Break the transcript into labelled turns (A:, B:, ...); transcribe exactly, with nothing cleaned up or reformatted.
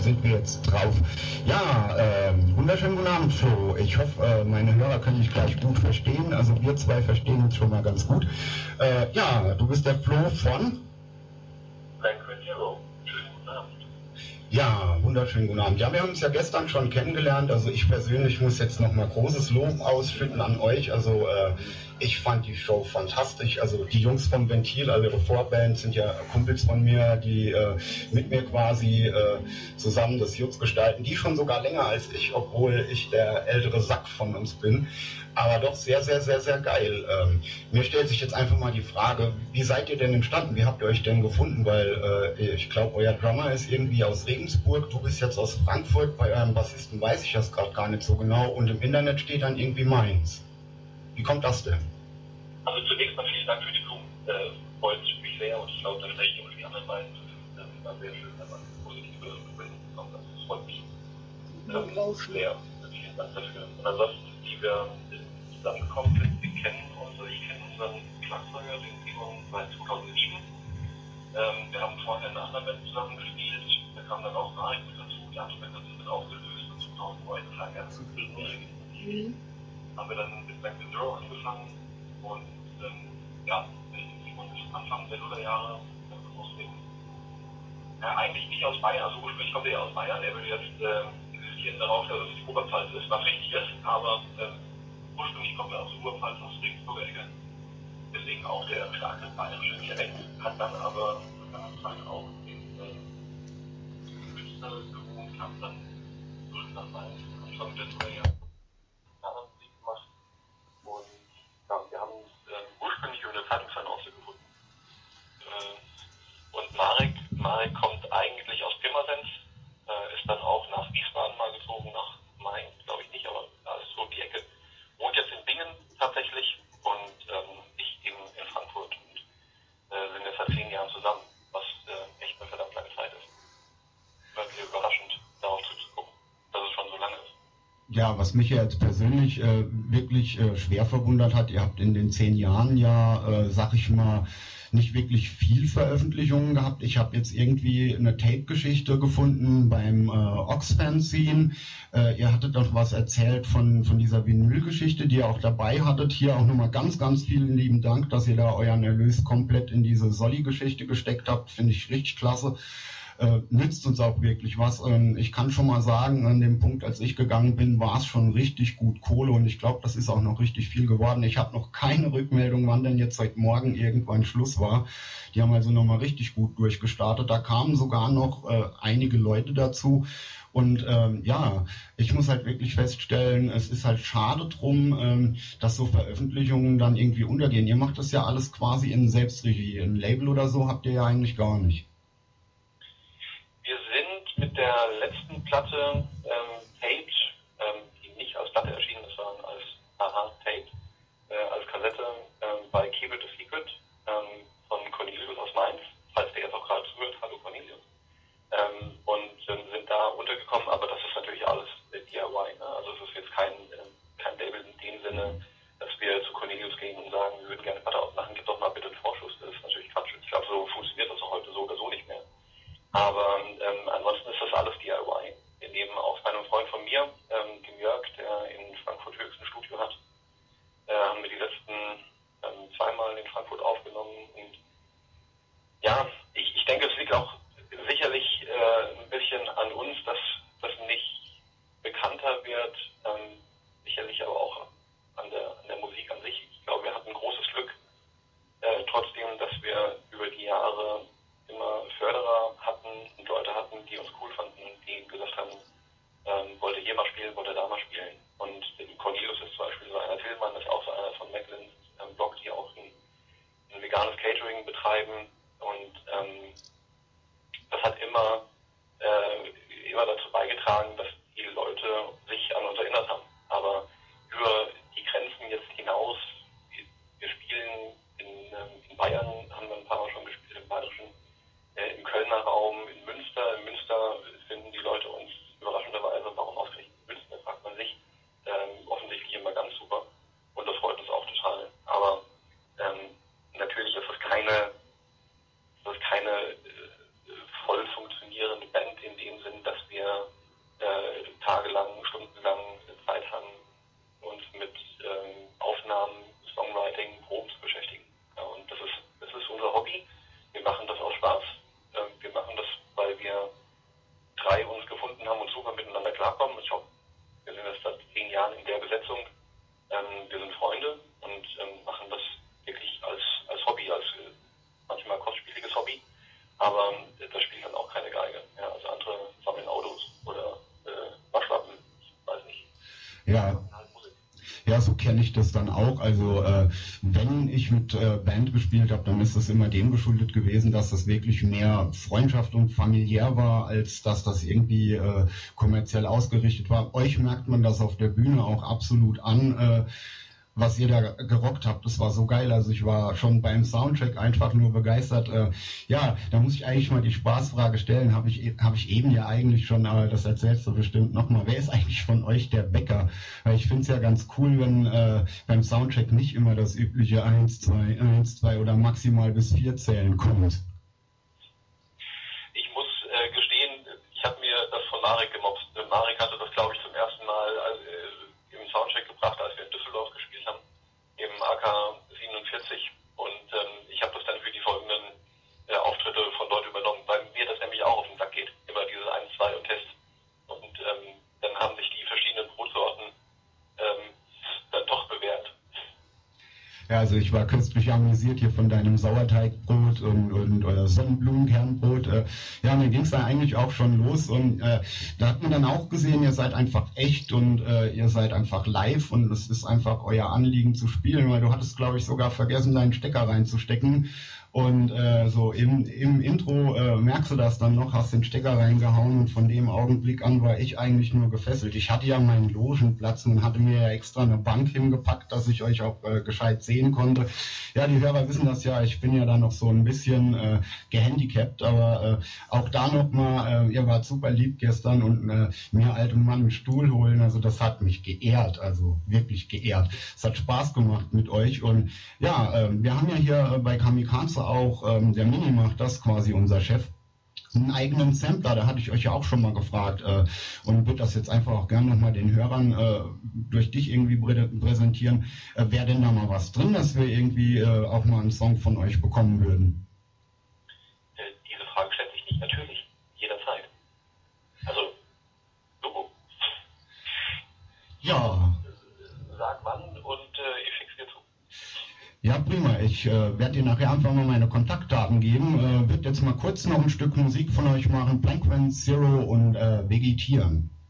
A: sind wir jetzt drauf. Ja, äh, wunderschönen guten Abend, Flo. Ich hoffe, äh, meine Hörer können mich gleich gut verstehen. Also wir zwei verstehen uns schon mal ganz gut. Äh, ja, du bist der Flo von?
B: Banquet Hero. Schönen guten Abend.
A: Ja, wunderschönen guten Abend. Ja, wir haben uns ja gestern schon kennengelernt. Also ich persönlich muss jetzt nochmal großes Lob ausschütten an euch. Also äh, ich fand die Show fantastisch. Also die Jungs vom Ventil, also ihre Vorband, sind ja Kumpels von mir, die äh, mit mir quasi äh, zusammen das Jutz gestalten. Die schon sogar länger als ich, obwohl ich der ältere Sack von uns bin. Aber doch sehr, sehr, sehr, sehr geil. Ähm, mir stellt sich jetzt einfach mal die Frage, wie seid ihr denn entstanden? Wie habt ihr euch denn gefunden? Weil äh, ich glaube, euer Drummer ist irgendwie aus Regensburg, du bist jetzt aus Frankfurt, bei eurem Bassisten weiß ich das gerade gar nicht so genau und im Internet steht dann irgendwie Mainz. Wie kommt das denn?
B: Also zunächst mal vielen Dank für die Blumen. Äh, freut mich sehr und ich glaube, da spreche ich auch für die anderen beiden. Das war sehr schön, wenn man positive Rückmeldungen bekommt. Das freut mich ähm, sehr. Vielen Dank dafür. Und ansonsten, wie wir zusammengekommen sind, wir kennen uns, also ich kenne unseren Schlagzeuger, den Simon, seit zweitausendsieben. Ähm, wir haben vorher in einer anderen Band zusammen gespielt, da kam dann auch Marek mit dazu, die andere Band hat sich dann aufgelöst und zweitausendneun, das lag erst zu mhm. haben wir dann mit Banquet Hero angefangen und ähm, ja, ich Simon ist Anfang der Nullerjahre aus dem, ja eigentlich nicht aus Bayern, also ursprünglich kommt er ja aus Bayern, er will jetzt äh, investieren darauf, dass es die Oberpfalz ist, was richtig ist, aber ähm, ursprünglich kommt er aus der Urpfalz, aus Regensburger Ecke. Deswegen auch der starke bayerische Dialekt, hat dann aber sozusagen auch in Münster gewohnt, hat dann zurück nach Mainz, Anfang der Nullerjahre Jahre Musik gemacht und ja, wir haben uns äh, ursprünglich über eine Zeitungsannonce gefunden. Äh, und Marek, Marek kommt eigentlich aus Pirmasens, äh, ist dann auch nach Wiesbaden mal gezogen, nach Mainz, glaube ich nicht, aber alles so um die Ecke. Wohnt jetzt in Bingen tatsächlich und ähm, ich eben in Frankfurt und äh, sind jetzt seit zehn Jahren zusammen, was äh, echt eine verdammt lange Zeit ist. War mir überraschend, darauf zurückzugucken, dass es schon so lange ist.
A: Ja, was mich ja jetzt persönlich äh, wirklich äh, schwer verwundert hat, ihr habt in den zehn Jahren ja, äh, sag ich mal, nicht wirklich viel Veröffentlichungen gehabt. Ich habe jetzt irgendwie eine Tape-Geschichte gefunden beim äh, Ox-Fanzine. Äh, ihr hattet noch was erzählt von, von dieser Vinyl-Geschichte, die ihr auch dabei hattet. Hier auch nochmal ganz, ganz vielen lieben Dank, dass ihr da euren Erlös komplett in diese Solli-Geschichte gesteckt habt. Finde ich richtig klasse. Äh, nützt uns auch wirklich was. Ähm, ich kann schon mal sagen, an dem Punkt, als ich gegangen bin, war es schon richtig gut Kohle und ich glaube, das ist auch noch richtig viel geworden. Ich habe noch keine Rückmeldung, wann denn jetzt heute Morgen irgendwann Schluss war. Die haben also nochmal richtig gut durchgestartet. Da kamen sogar noch äh, einige Leute dazu. Und ähm, ja, ich muss halt wirklich feststellen, es ist halt schade drum, ähm, dass so Veröffentlichungen dann irgendwie untergehen. Ihr macht das ja alles quasi in Selbstregie. Ein Label oder so habt ihr ja eigentlich gar nicht.
B: Wir sind mit der letzten Platte ähm, Taped, ähm, die nicht als Platte erschienen ist, sondern als Aha-Tape, äh, als Kassette ähm, bei Keep It a Secret ähm, von Cornelius aus Mainz, falls der jetzt auch gerade zuhört, hallo Cornelius, ähm, und ähm, sind da untergekommen, aber das ist natürlich alles äh, D I Y, ne? Also es ist jetzt kein, äh, kein Label in dem Sinne, dass wir zu Cornelius gehen und sagen, wir würden gerne Platte ausmachen, gib doch mal bitte einen Vorschuss, das ist natürlich Quatsch. Ich glaube, so funktioniert das auch heute so oder so nicht mehr. Aber ähm, ansonsten ist das alles D I Y. Wir nehmen auch bei einem Freund von mir, ähm, dem Jörg, der in Frankfurt höchsten Studio hat, äh, haben wir die letzten ähm, zweimal in Frankfurt aufgenommen. Und ja, ich, ich denke, es liegt auch sicherlich äh, ein bisschen an uns, dass das nicht bekannter wird, ähm, sicherlich aber auch an der, an der Musik an sich. Ich glaube, wir hatten großes Glück, äh, trotzdem, dass wir über die Jahre immer Förderer hatten und Leute hatten, die uns cool fanden, die gesagt haben, ähm, wollte hier mal spielen, wollte da mal spielen. Und Cornelius ist zum Beispiel so einer, Tillmann ist auch so einer von Macklins ähm, Blog, die auch ein, ein veganes Catering betreiben. Und ähm, das hat immer, äh, immer dazu beigetragen, dass die Leute sich an uns erinnert haben. Aber über,
A: Ja. Ja, so kenne ich das dann auch. Also äh, wenn ich mit äh, Band gespielt habe, dann ist das immer dem geschuldet gewesen, dass das wirklich mehr Freundschaft und familiär war, als dass das irgendwie äh, kommerziell ausgerichtet war. Euch merkt man das auf der Bühne auch absolut an. Äh, was ihr da gerockt habt, das war so geil. Also ich war schon beim Soundtrack einfach nur begeistert. Äh, ja, da muss ich eigentlich mal die Spaßfrage stellen. Habe ich, hab ich eben ja eigentlich schon, aber das erzählst du bestimmt nochmal. Wer ist eigentlich von euch der Bäcker? Weil ich finde es ja ganz cool, wenn äh, beim Soundtrack nicht immer das übliche eins, zwei, eins, zwei oder maximal bis vier Zählen kommt.
B: Ich muss äh, gestehen, ich habe mir das von Marek gemobst. Marek hatte das, glaube ich, zum ersten Mal äh, im Soundcheck gebracht, als wir in Düsseldorf gespielt haben, im A K siebenundvierzig. Und ähm, ich habe das dann für die folgenden äh, Auftritte von dort übernommen, weil mir das nämlich auch auf den Sack geht. Immer diese eins, zwei und Test. Und ähm, dann haben sich die verschiedenen Brotsorten ähm, dann doch bewährt.
A: Ja, also ich war köstlich amüsiert hier von deinem Sauerteigbrot und, und euer Sonnenblumenkernbrot. Äh, ja, mir ging es da eigentlich auch schon los und äh, da hat man dann auch gesehen, ihr seid einfach echt und äh, ihr seid einfach live und es ist einfach euer Anliegen zu spielen, weil du hattest, glaube ich, sogar vergessen, deinen Stecker reinzustecken. Und äh, so im, im Intro äh, merkst du das dann noch, hast den Stecker reingehauen und von dem Augenblick an war ich eigentlich nur gefesselt. Ich hatte ja meinen Logenplatz und hatte mir ja extra eine Bank hingepackt, dass ich euch auch äh, gescheit sehen konnte. Ja, die Hörer wissen das ja, ich bin ja da noch so ein bisschen äh, gehandicapt, aber äh, auch da nochmal, äh, ihr wart super lieb gestern und äh, mir altem Mann einen Stuhl holen, also das hat mich geehrt, also wirklich geehrt. Es hat Spaß gemacht mit euch und ja, äh, wir haben ja hier äh, bei Kamikaze auch, ähm, der Mini macht das quasi, unser Chef, einen eigenen Sampler, da hatte ich euch ja auch schon mal gefragt äh, und würde das jetzt einfach auch gerne nochmal den Hörern äh, durch dich irgendwie prä präsentieren. Äh, Wäre denn da mal was drin, dass wir irgendwie äh, auch mal einen Song von euch bekommen würden?
B: Äh, diese Frage stellt sich nicht, natürlich, jederzeit. Also, Logo.
A: Ja.
B: Sag wann und äh, ich schick's dir zu.
A: Ja, prima. Ich äh, werde dir nachher einfach mal meine Kontaktdaten geben. Äh, wird jetzt mal kurz noch ein Stück Musik von euch machen. Blank Zero und äh, Vegetieren.